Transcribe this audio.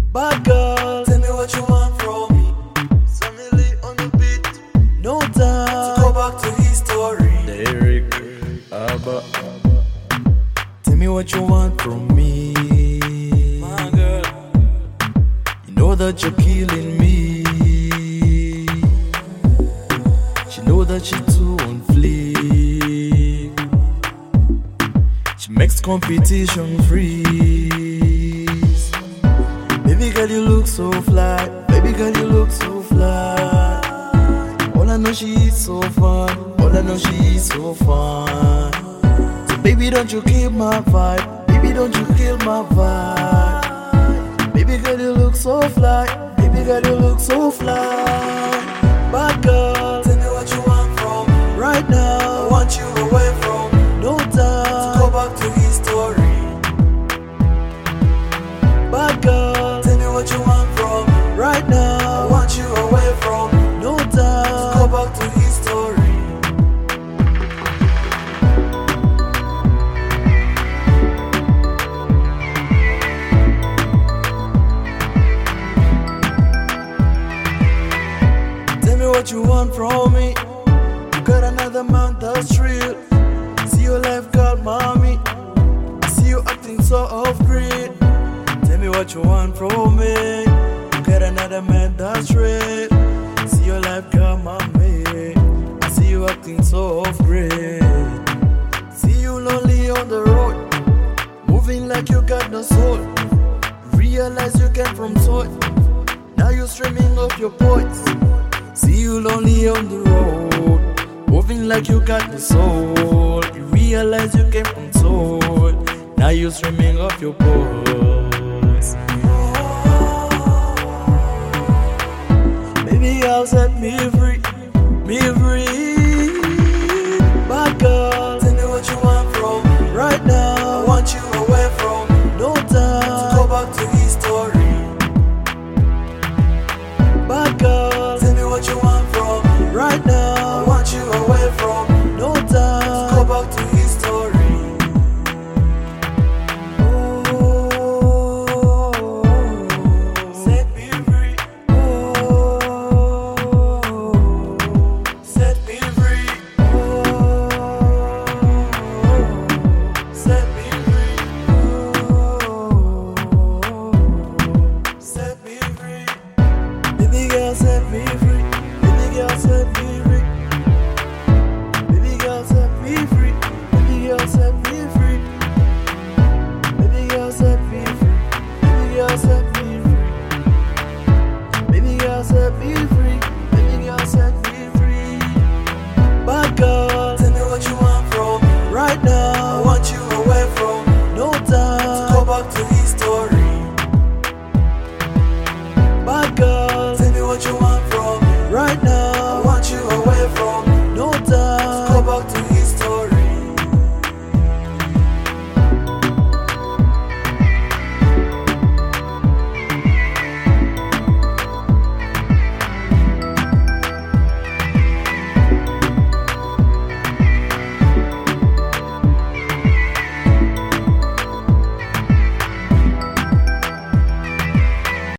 Bad girl, Tell me what you want from me. Samili on the beat. no time To go back to history. Derek, Abba. Tell me what you want from me. My girl, You know that you're killing me. She know that she too on fleek. She makes competition freeze. Baby girl, you look so fly. Baby girl, you look so fly. All I know, she is so fun. All I know, she is so fun. So baby, don't you kill my vibe. Baby, don't you kill my vibe. Baby girl, you look so fly. Baby girl, you look so fly. Bad girl, tell me what you want from me. right I now, want you away from me. no To time. go back to history. Bad girl, Tell me what you want from me. right I now, want you away from me. no To go time. back to history. Tell me what you want from me. You got another man that's real. See your life, girl, mommy. I see you acting so off grid. Tell me what you want from me. You got another man that's real. See your life, girl, mommy. I see you acting so off grid. See you lonely on the road, moving like you got no soul. Realize you came from soil. Now you're streaming off your points. See you lonely on the road, moving like you got no soul. You realize you came from soul. Now you're streaming off your points. Baby, I'll set me free, me free.